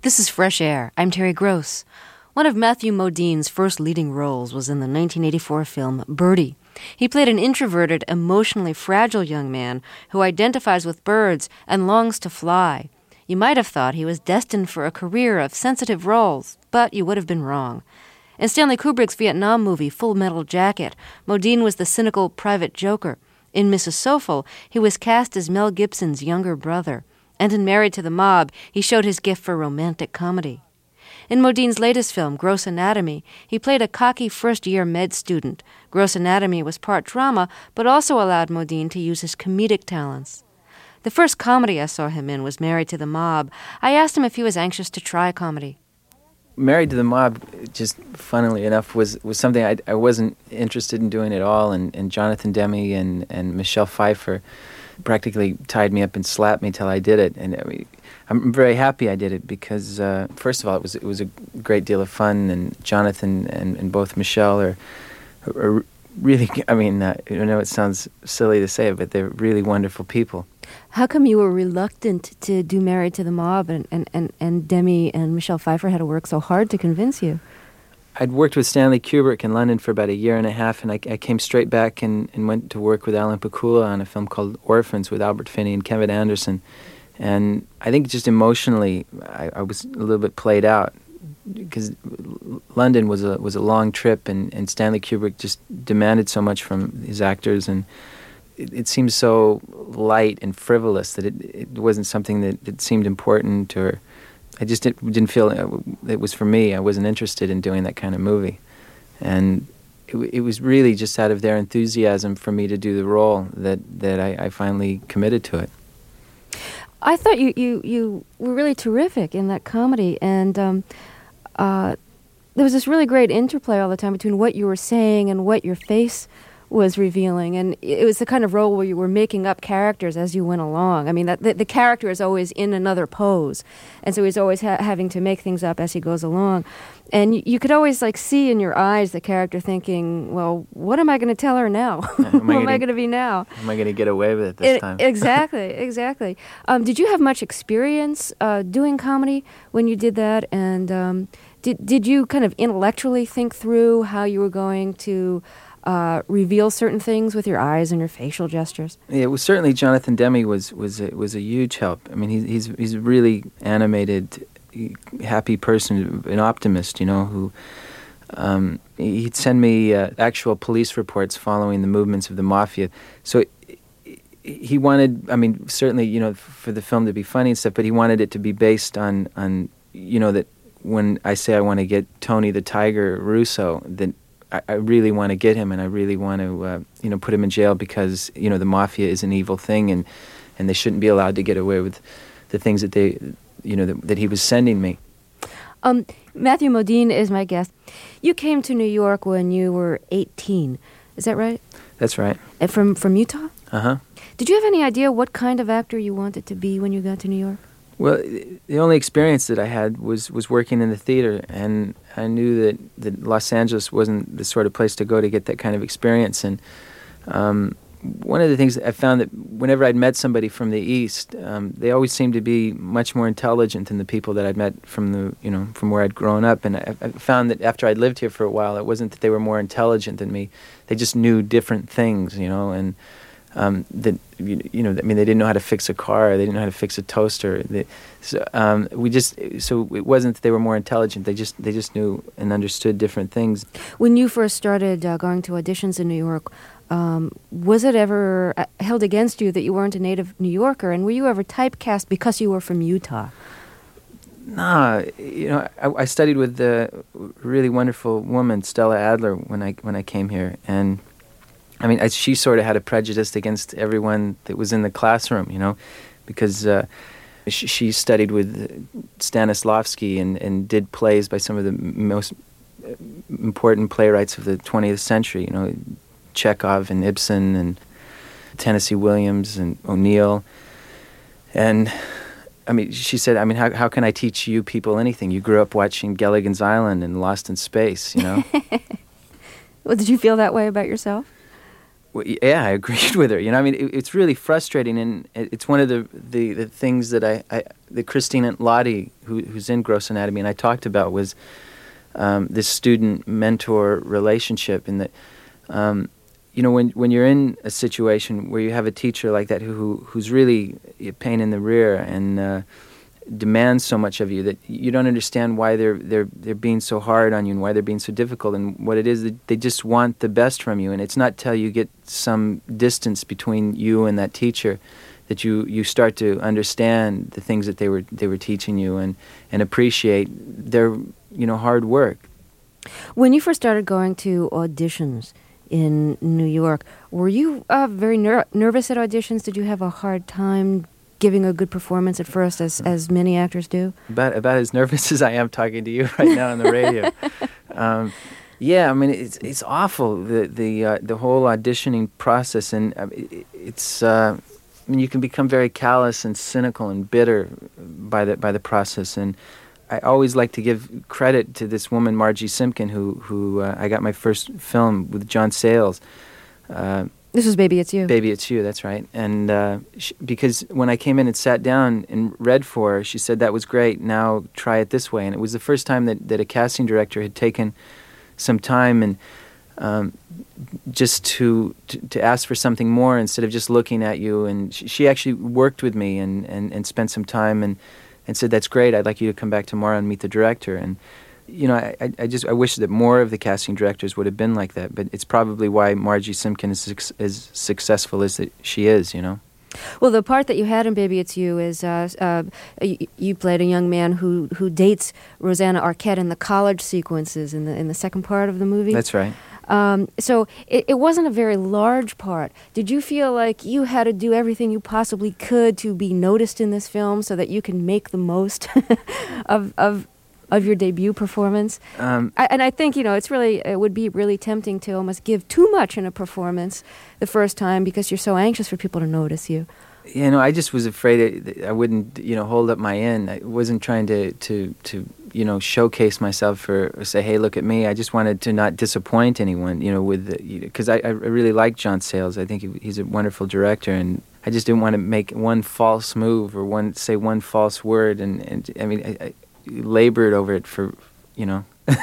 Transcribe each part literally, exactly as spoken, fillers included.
This is Fresh Air. I'm Terry Gross. One of Matthew Modine's first leading roles was in the nineteen eighty-four film Birdie. He played an introverted, emotionally fragile young man who identifies with birds and longs to fly. You might have thought he was destined for a career of sensitive roles, but you would have been wrong. In Stanley Kubrick's Vietnam movie Full Metal Jacket, Modine was the cynical private joker. In Missus Sophel, he was cast as Mel Gibson's younger brother. And in Married to the Mob, he showed his gift for romantic comedy. In Modine's latest film, Gross Anatomy, he played a cocky first-year med student. Gross Anatomy was part drama, but also allowed Modine to use his comedic talents. The first comedy I saw him in was Married to the Mob. I asked him if he was anxious to try comedy. Married to the Mob, just funnily enough, was, was something I, I wasn't interested in doing at all, and, and Jonathan Demme and, and Michelle Pfeiffer practically tied me up and slapped me till I did it. And I mean, I'm very happy I did it because, uh, first of all, it was it was a great deal of fun, and Jonathan and, and both Michelle are, are really, I mean, uh, I know it sounds silly to say it, but they're really wonderful people. How come you were reluctant to do Married to the Mob, and, and, and, and Demme and Michelle Pfeiffer had to work so hard to convince you? I'd worked with Stanley Kubrick in London for about a year and a half, and I, I came straight back and, and went to work with Alan Pakula on a film called Orphans with Albert Finney and Kevin Anderson. And I think just emotionally, I, I was a little bit played out because London was a was a long trip, and, and Stanley Kubrick just demanded so much from his actors, and it, it seemed so light and frivolous that it, it wasn't something that, that seemed important, or I just didn't, didn't feel it was for me. I wasn't interested in doing that kind of movie. And it, it was really just out of their enthusiasm for me to do the role that, that I, I finally committed to it. I thought you, you, you were really terrific in that comedy, and um, uh, there was this really great interplay all the time between what you were saying and what your face was revealing, and it was the kind of role where you were making up characters as you went along. I mean, that the, the character is always in another pose, and so he's always ha- having to make things up as he goes along. And you, you could always like see in your eyes the character thinking, well, what am I going to tell her now? Who am I going to be now? Am I going to get away with it this it, time? Exactly, exactly. Um, did you have much experience uh, doing comedy when you did that? And um, did, did you kind of intellectually think through how you were going to Uh, reveal certain things with your eyes and your facial gestures? Yeah, well, certainly Jonathan Demme was was a, was a huge help. I mean, he, he's he's a really animated, happy person, an optimist, you know, who um, he'd send me uh, actual police reports following the movements of the mafia. So he wanted, I mean, certainly, you know, for the film to be funny and stuff, but he wanted it to be based on, on you know, that when I say I want to get Tony the Tiger Russo, that I, I really want to get him, and I really want to, uh, you know, put him in jail because, you know, the mafia is an evil thing, and, and they shouldn't be allowed to get away with the things that they, you know, that, that he was sending me. Um, Matthew Modine is my guest. You came to New York when you were eighteen. Is that right? That's right. And from from Utah? Uh-huh. Did you have any idea what kind of actor you wanted to be when you got to New York? Well, the only experience that I had was, was working in the theater, and I knew that, that Los Angeles wasn't the sort of place to go to get that kind of experience. And um, one of the things that I found that whenever I'd met somebody from the East, um, they always seemed to be much more intelligent than the people that I'd met from the, you know, from where I'd grown up. And I, I found that after I'd lived here for a while, it wasn't that they were more intelligent than me; they just knew different things, you know, and. Um, that you, you know, I mean, they didn't know how to fix a car. They didn't know how to fix a toaster. They, so um, we just, so it wasn't that they were more intelligent. They just, they just knew and understood different things. When you first started uh, going to auditions in New York, um, was it ever uh, held against you that you weren't a native New Yorker, and were you ever typecast because you were from Utah? Nah, you know, I, I studied with a really wonderful woman, Stella Adler, when I when I came here, and. I mean, I, she sort of had a prejudice against everyone that was in the classroom, you know, because uh, she, she studied with Stanislavski and, and did plays by some of the most important playwrights of the twentieth century, you know, Chekhov and Ibsen and Tennessee Williams and O'Neill. And, I mean, she said, I mean, how how can I teach you people anything? You grew up watching Gilligan's Island and Lost in Space, you know? Well, did you feel that way about yourself? Well, yeah, I agreed with her. You know, I mean, it, it's really frustrating, and it, it's one of the, the, the things that I, I the Christine Lottie, who, who's in Gross Anatomy, and I talked about was um, this student-mentor relationship, in that, um, you know, when when you're in a situation where you have a teacher like that who, who who's really a pain in the rear and uh, demands so much of you that you don't understand why they're they're they're being so hard on you and why they're being so difficult, and what it is that they just want the best from you. And it's not till you get some distance between you and that teacher that you, you start to understand the things that they were they were teaching you, and, and appreciate their, you know, hard work. When you first started going to auditions in New York, were you uh, very ner- nervous at auditions? Did you have a hard time giving a good performance at first, as as many actors do? About about as nervous as I am talking to you right now on the radio. um, yeah, I mean, it's it's awful, the the uh, the whole auditioning process, and uh, it, it's. Uh, I mean, you can become very callous and cynical and bitter by the by the process. And I always like to give credit to this woman, Margie Simpkin, who who uh, I got my first film with John Sayles. Uh, This was Baby It's You. Baby It's You, that's right. And uh, she, because when I came in and sat down and read for her, she said, "That was great, now try it this way." And it was the first time that, that a casting director had taken some time and um, just to, to to ask for something more instead of just looking at you. And she, she actually worked with me and, and, and spent some time and, and said, "That's great, I'd like you to come back tomorrow and meet the director." And you know, I, I just I wish that more of the casting directors would have been like that. But it's probably why Margie Simpkin is as successful as that she is. You know. Well, the part that you had in Baby It's You is uh, uh, you, you played a young man who who dates Rosanna Arquette in the college sequences in the in the second part of the movie. That's right. Um, so it, it wasn't a very large part. Did you feel like you had to do everything you possibly could to be noticed in this film so that you can make the most of of of your debut performance? Um, I, and I think, you know, it's really, it would be really tempting to almost give too much in a performance the first time because you're so anxious for people to notice you. You know, I just was afraid that I wouldn't, you know, hold up my end. I wasn't trying to, to, to you know, showcase myself or, or say, "Hey, look at me." I just wanted to not disappoint anyone, you know, with, because I, I really like John Sayles. I think he, he's a wonderful director, and I just didn't want to make one false move or one say one false word. And, and I mean, I, I labored over it for, you know,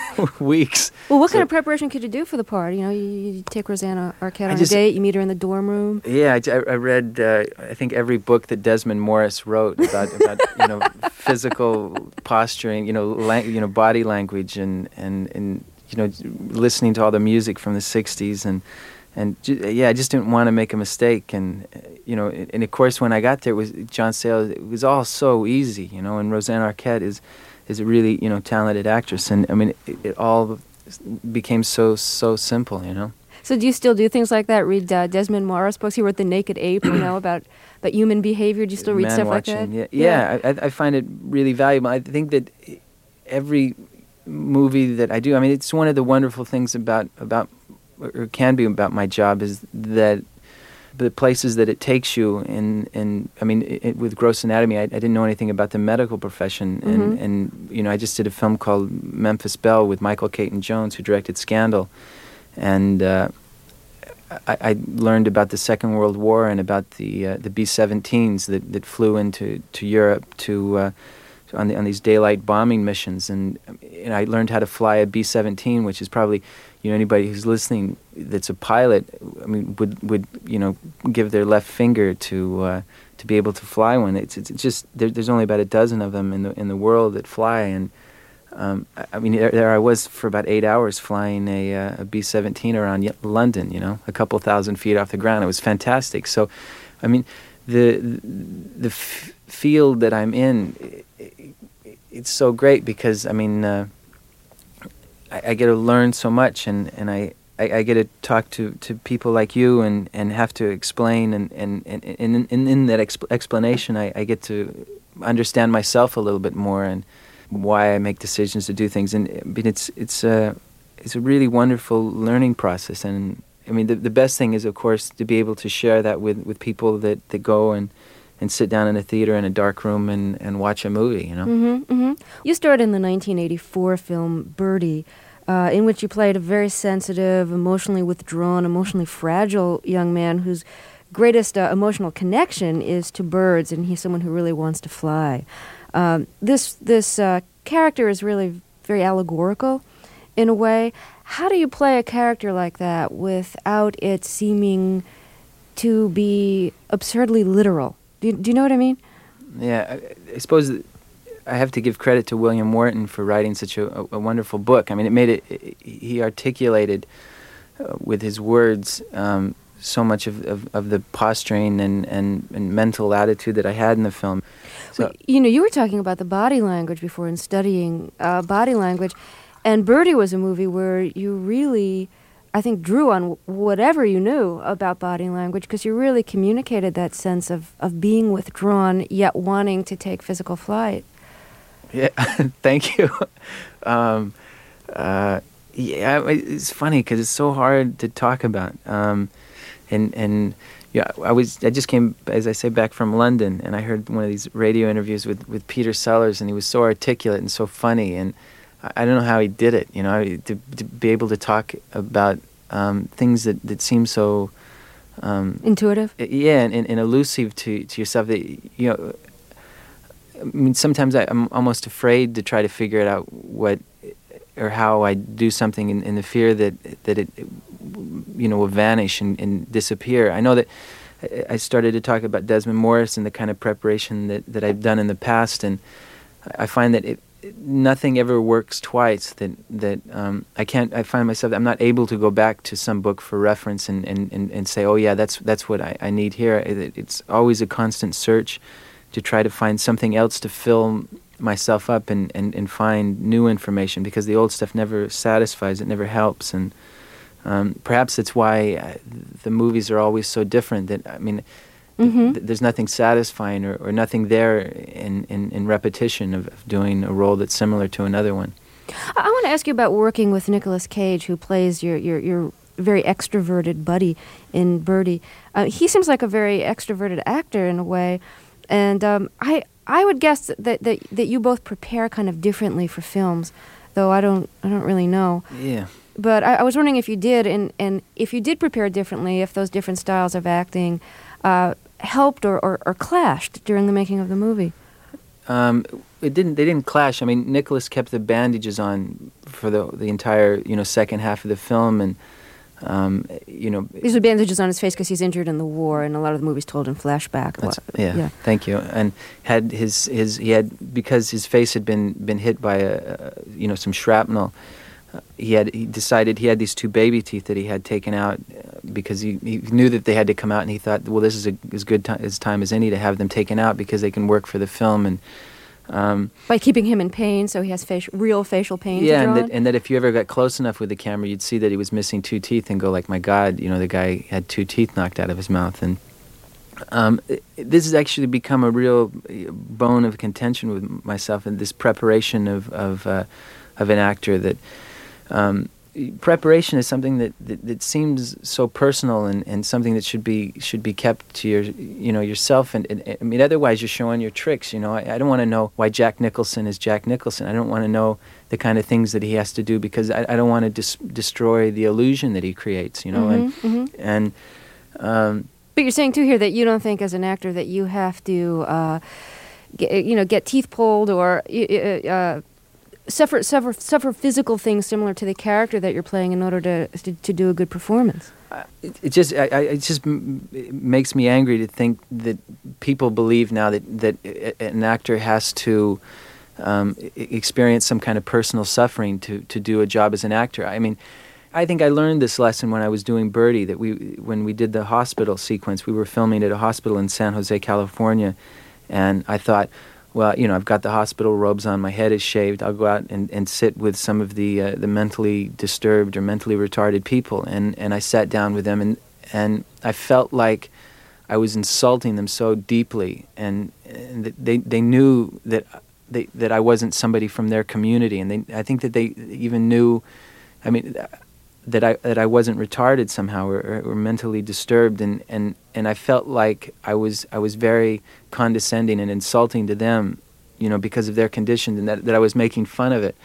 weeks. Well, what so, kind of preparation could you do for the part? You know, you, you take Rosanna Arquette on just, a date, you meet her in the dorm room. Yeah, I, I read, uh, I think, every book that Desmond Morris wrote about, about you know, physical posturing, you know, lang- you know, body language, and, and, and, you know, listening to all the music from the sixties. And, and ju- yeah, I just didn't want to make a mistake. And, uh, you know, and, and of course, when I got there, it was John Sayles, it was all so easy, you know, and Rosanna Arquette is... is a really, you know, talented actress, and I mean, it, it all became so so simple, you know. So do you still do things like that? Read uh, Desmond Morris books? He wrote The Naked Ape, you know, about about human behavior. Do you still read Man stuff watching, like that? Yeah, yeah. I, I find it really valuable. I think that every movie that I do, I mean, it's one of the wonderful things about about or can be about my job is that the places that it takes you, and and I mean, it, with Gross Anatomy, I, I didn't know anything about the medical profession, and, mm-hmm. and you know, I just did a film called Memphis Belle with Michael Caton Jones, who directed Scandal, and uh, I, I learned about the Second World War and about the uh, the B seventeens that, that flew into to Europe to uh, on the, on these daylight bombing missions, and and I learned how to fly a B seventeen, which is probably, you know, anybody who's listening that's a pilot, I mean, would would you know, give their left finger to uh, to be able to fly one. It's it's just there, there's only about a dozen of them in the in the world that fly, and um, I, I mean there, there I was for about eight hours flying a, uh, a B seventeen around London, you know, a couple thousand feet off the ground. It was fantastic. So, I mean, the the f- field that I'm in, it, it, it's so great because I mean. Uh, I, I get to learn so much, and, and I, I, I get to talk to, to people like you and, and have to explain, and, and, and, and in, in that exp- explanation I, I get to understand myself a little bit more and why I make decisions to do things. And I mean, it's it's a, it's a really wonderful learning process. And I mean, the, the best thing is, of course, to be able to share that with, with people that, that go and, and sit down in a theater in a dark room and, and watch a movie, you know? Mm-hmm, mm-hmm. You starred in the nineteen eighty-four film Birdy. uh, in which you played a very sensitive, emotionally withdrawn, emotionally fragile young man whose greatest uh, emotional connection is to birds, and he's someone who really wants to fly. Um, this this uh, character is really very allegorical in a way. How do you play a character like that without it seeming to be absurdly literal? Do you, do you know what I mean? Yeah, I, I suppose I have to give credit to William Wharton for writing such a, a, a wonderful book. I mean, it made it, it he articulated uh, with his words um, so much of, of, of the posturing and, and, and mental attitude that I had in the film. So, you know, you were talking about the body language before and studying uh, body language, and Birdie was a movie where you really, I think, drew on whatever you knew about body language, because you really communicated that sense of, of being withdrawn yet wanting to take physical flight. Yeah, thank you. um, uh, yeah, it's funny because it's so hard to talk about. Um, and and yeah, I was I just came, as I say, back from London, and I heard one of these radio interviews with, with Peter Sellers, and he was so articulate and so funny, and I, I don't know how he did it. You know, to, to be able to talk about um, things that, that seem so um, intuitive. Yeah, and, and, and elusive to to yourself. That you know. I mean, sometimes I, I'm almost afraid to try to figure it out what or how I do something in, in the fear that that it, you know, will vanish and, and disappear. I know that I started to talk about Desmond Morris and the kind of preparation that, that I've done in the past, and I find that it, nothing ever works twice. That that um, I can't. I find myself I'm not able to go back to some book for reference and, and, and, and say, oh yeah, that's that's what I, I need here. It, it's always a constant search to try to find something else to fill myself up and, and, and find new information, because the old stuff never satisfies, it never helps. And um, perhaps that's why uh, the movies are always so different. That I mean, mm-hmm. th- there's nothing satisfying or, or nothing there in, in, in repetition of, of doing a role that's similar to another one. I, I want to ask you about working with Nicolas Cage, who plays your, your, your very extroverted buddy in Birdie. Uh, he seems like a very extroverted actor in a way. And um, I I would guess that, that that you both prepare kind of differently for films, though I don't I don't really know. Yeah. But I, I was wondering if you did, and, and if you did prepare differently, if those different styles of acting uh, helped or, or, or clashed during the making of the movie. Um, it didn't. They didn't clash. I mean, Nicholas kept the bandages on for the the entire you know second half of the film, and. Um, you know, these are bandages on his face because he's injured in the war, and a lot of the movies told in flashback. Yeah, yeah, thank you. And had his his he had because his face had been been hit by a, a you know some shrapnel. Uh, he had he decided he had these two baby teeth that he had taken out uh, because he, he knew that they had to come out, and he thought, well, this is a, as good time, as time as any to have them taken out because they can work for the film. And Um, by keeping him in pain, so he has facial, real facial pain. Yeah, to and draw that, and that if you ever got close enough with the camera, you'd see that he was missing two teeth and go like, "My God, you know, the guy had two teeth knocked out of his mouth." And um, it, this has actually become a real bone of contention with myself, and this preparation of of uh, of an actor. That um, preparation is something that, that, that seems so personal and, and something that should be should be kept to your you know yourself. And, and I mean, otherwise you're showing your tricks. You know, I, I don't want to know why Jack Nicholson is Jack Nicholson. I don't want to know the kind of things that he has to do because I, I don't want to dis- destroy the illusion that he creates. You know, mm-hmm, and mm-hmm. and. Um, but you're saying too here that you don't think as an actor that you have to, uh, get, you know, get teeth pulled or. Uh, Suffer, suffer, suffer physical things similar to the character that you're playing in order to to, to do a good performance. Uh, it, it just, I, I, it just m- it makes me angry to think that people believe now that that an actor has to um, experience some kind of personal suffering to, to do a job as an actor. I mean, I think I learned this lesson when I was doing Birdie. That we, when we did the hospital sequence, we were filming at a hospital in San Jose, California, and I thought, well, you know, I've got the hospital robes on, my head is shaved, I'll go out and, and sit with some of the uh, the mentally disturbed or mentally retarded people. And, and I sat down with them, and, and I felt like I was insulting them so deeply. And, and they they knew that they, that I wasn't somebody from their community. And they, I think that they even knew, I mean, that I that I wasn't retarded somehow or, or, or mentally disturbed, and, and, and I felt like I was I was very condescending and insulting to them, you know, because of their condition, and that, that I was making fun of it.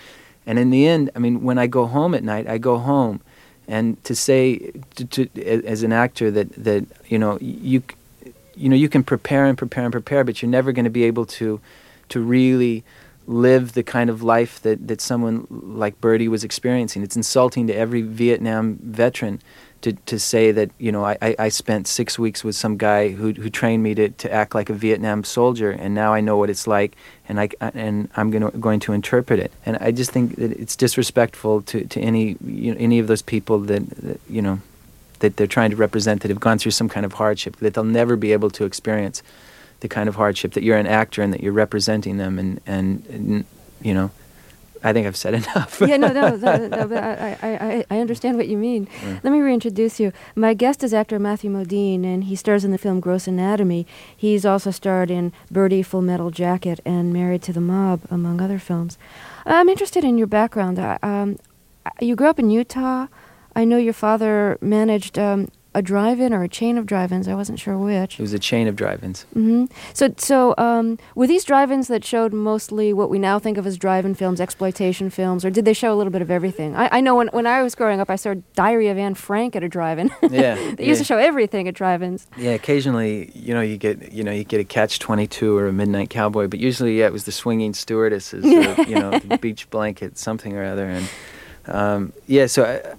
And in the end, I mean, when I go home at night, I go home, and to say to, to, as an actor that that you know you you know you can prepare and prepare and prepare, but you're never going to be able to to really live the kind of life that, that someone like Birdie was experiencing. It's insulting to every Vietnam veteran to, to say that, you know, I, I spent six weeks with some guy who who trained me to, to act like a Vietnam soldier, and now I know what it's like, and I and I'm gonna, going to interpret it. And I just think that it's disrespectful to, to any you know, any of those people that, that you know that they're trying to represent, that have gone through some kind of hardship, that they'll never be able to experience the kind of hardship, that you're an actor and that you're representing them, and, and, and you know, I think I've said enough. yeah, no, no, no, no but I, I, I understand what you mean. Mm. Let me reintroduce you. My guest is actor Matthew Modine, and he stars in the film Gross Anatomy. He's also starred in Birdie, Full Metal Jacket, and Married to the Mob, among other films. I'm interested in your background. Um, you grew up in Utah. I know your father managed um, a drive-in or a chain of drive-ins. I wasn't sure which. It was a chain of drive-ins. Mm-hmm. So, so um, were these drive-ins that showed mostly what we now think of as drive-in films, exploitation films, or did they show a little bit of everything? I, I know when, when I was growing up, I saw Diary of Anne Frank at a drive-in. Yeah, they yeah. used to show everything at drive-ins. Yeah, occasionally, you know, you get, you know, you get a Catch twenty-two or a Midnight Cowboy, but usually, yeah, it was the Swinging Stewardesses, or, you know, the Beach Blanket, something or other, and um, yeah, so I,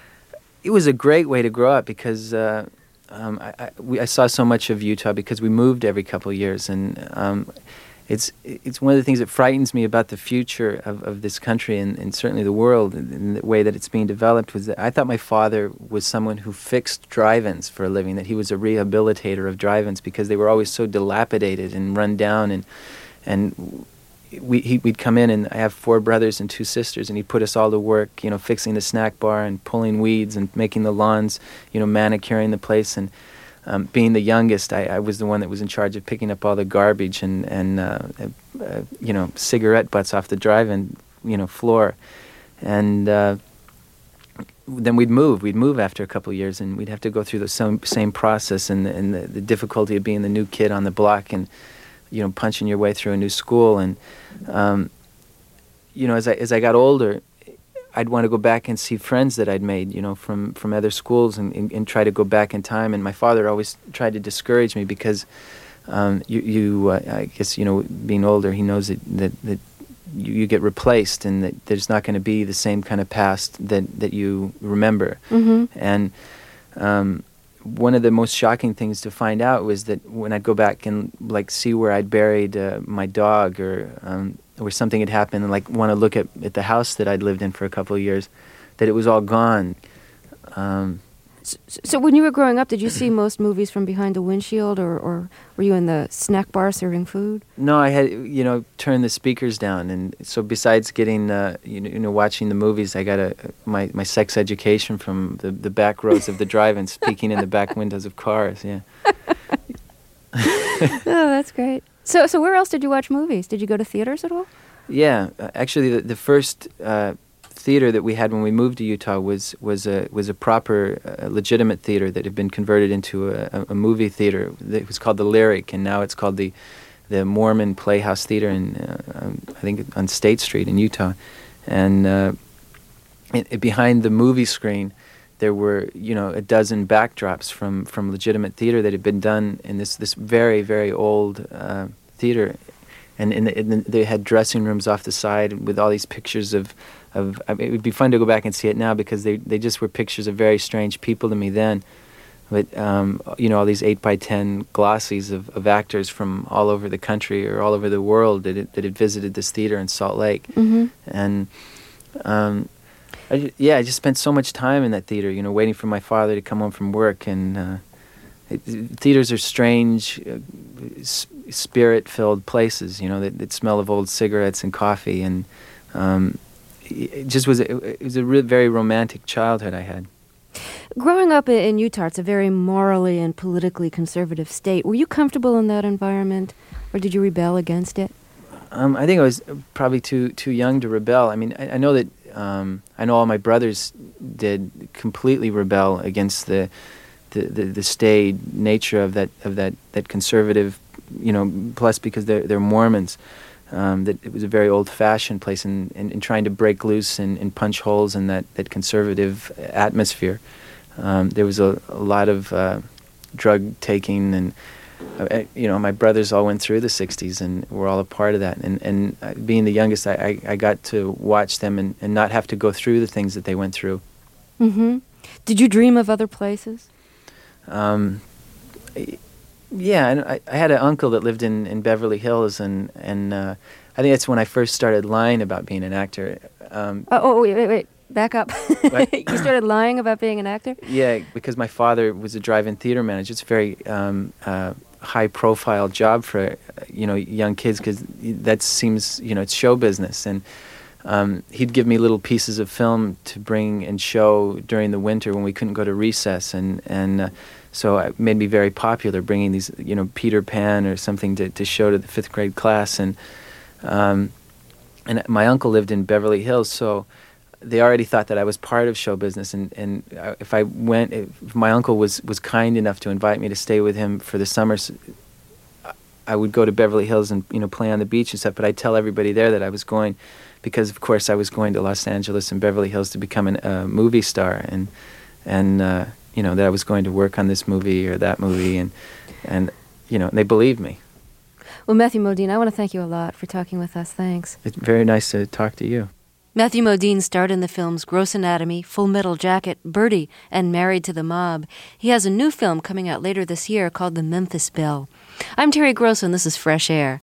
it was a great way to grow up because. Uh, Um, I, I, we, I saw so much of Utah because we moved every couple of years, and um, it's it's one of the things that frightens me about the future of, of this country and, and certainly the world in the way that it's being developed. Was that I thought my father was someone who fixed drive-ins for a living, that he was a rehabilitator of drive-ins because they were always so dilapidated and run down, and and we he, we'd come in, and I have four brothers and two sisters, and he'd put us all to work, you know, fixing the snack bar and pulling weeds and making the lawns, you know, manicuring the place. And um, being the youngest, I, I was the one that was in charge of picking up all the garbage and, and uh, uh, you know, cigarette butts off the drive-in, you know, floor. And uh, then we'd move. We'd move after a couple of years, and we'd have to go through the same, same process and, and the, the difficulty of being the new kid on the block and, you know, punching your way through a new school. And, um, you know, as I as I got older, I'd want to go back and see friends that I'd made, you know, from, from other schools and, and, and try to go back in time. And my father always tried to discourage me because um, you, you uh, I guess, you know, being older, he knows that, that, that you, you get replaced and that there's not going to be the same kind of past that, that you remember. Mm-hmm. And um one of the most shocking things to find out was that when I'd go back and like see where I'd buried uh, my dog or um, or something had happened and like want to look at, at the house that I'd lived in for a couple of years, that it was all gone. Um, so, so when you were growing up, did you see most movies from behind the windshield, or, or were you in the snack bar serving food? No, I had, you know, turned the speakers down, and so besides getting, uh, you know, you know, watching the movies, I got a my, my sex education from the, the back rows of the drive-ins, peeking in the back windows of cars. Yeah. Oh, that's great. So, so where else did you watch movies? Did you go to theaters at all? Yeah, uh, actually, the, the first uh, theater that we had when we moved to Utah was was a was a proper, uh, legitimate theater that had been converted into a, a movie theater. It was called the Lyric, and now it's called the the Mormon Playhouse Theater in uh, um, I think on State Street in Utah. And uh, it, it, behind the movie screen, there were, you know, a dozen backdrops from, from legitimate theater that had been done in this this very very old uh, theater. And, in the, in the, they had dressing rooms off the side with all these pictures of, of I mean, it would be fun to go back and see it now because they, they just were pictures of very strange people to me then. But, um, you know, all these eight by ten glossies of, of actors from all over the country or all over the world that, it, that had visited this theater in Salt Lake. Mm-hmm. And, um, I, yeah, I just spent so much time in that theater, you know, waiting for my father to come home from work. And uh, it, theaters are strange, uh, s- spirit-filled places, you know, that, that smell of old cigarettes and coffee. And um, it just was, a, it was a re- very romantic childhood I had. Growing up in Utah, it's a very morally and politically conservative state. Were you comfortable in that environment, or did you rebel against it? Um, I think I was probably too too young to rebel. I mean, I, I know that um, I know all my brothers did completely rebel against the the, the, the staid nature of that of that, that conservative, you know. Plus, because they're they're Mormons, Um, that it was a very old-fashioned place, and, and, and trying to break loose and, and punch holes in that, that conservative atmosphere. Um, there was a, a lot of uh, drug taking, and uh, you know, my brothers all went through the sixties, and we're all a part of that. And, and uh, being the youngest, I, I, I got to watch them and, and not have to go through the things that they went through. Mm-hmm. Did you dream of other places? Um, Yeah, and I, I had an uncle that lived in, in Beverly Hills, and and uh, I think that's when I first started lying about being an actor. Um, oh, oh, wait, wait, wait, back up. You started lying about being an actor? Yeah, because my father was a drive-in theater manager. It's a very um, uh, high-profile job for uh, you know young kids, because that seems you know it's show business, and um, he'd give me little pieces of film to bring and show during the winter when we couldn't go to recess, and and. Uh, So it made me very popular, bringing these, you know, Peter Pan or something to, to show to the fifth grade class. And um, and my uncle lived in Beverly Hills, so they already thought that I was part of show business. And, and if I went, if my uncle was, was kind enough to invite me to stay with him for the summers, I would go to Beverly Hills and, you know, play on the beach and stuff. But I'd tell everybody there that I was going, because of course I was going to Los Angeles and Beverly Hills to become a uh, movie star. And, and uh, you know, that I was going to work on this movie or that movie, and, and you know, they believed me. Well, Matthew Modine, I want to thank you a lot for talking with us. Thanks. It's very nice to talk to you. Matthew Modine starred in the films Gross Anatomy, Full Metal Jacket, Birdie, and Married to the Mob. He has a new film coming out later this year called The Memphis Belle. I'm Terry Gross, and this is Fresh Air.